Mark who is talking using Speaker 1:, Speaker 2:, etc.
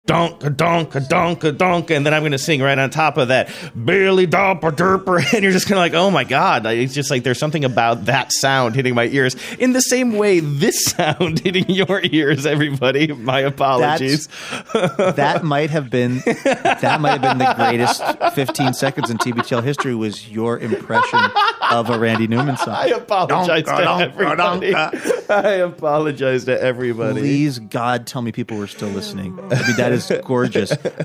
Speaker 1: donk, a donk, a donk, a donk, and then I'm going to sing right on top of that, Billy Dopper Derper, and you're just kind of like, oh my God. It's just like there's something about that sound hitting my ears in the same way this sound hitting your ears, everybody. My apologies.
Speaker 2: That might have been the greatest 15 seconds in TBTL history was your impression of a Randy Newman song.
Speaker 1: I apologize to everybody. I apologize to everybody.
Speaker 2: Please, God, tell me people were still listening. I mean, that is gorgeous.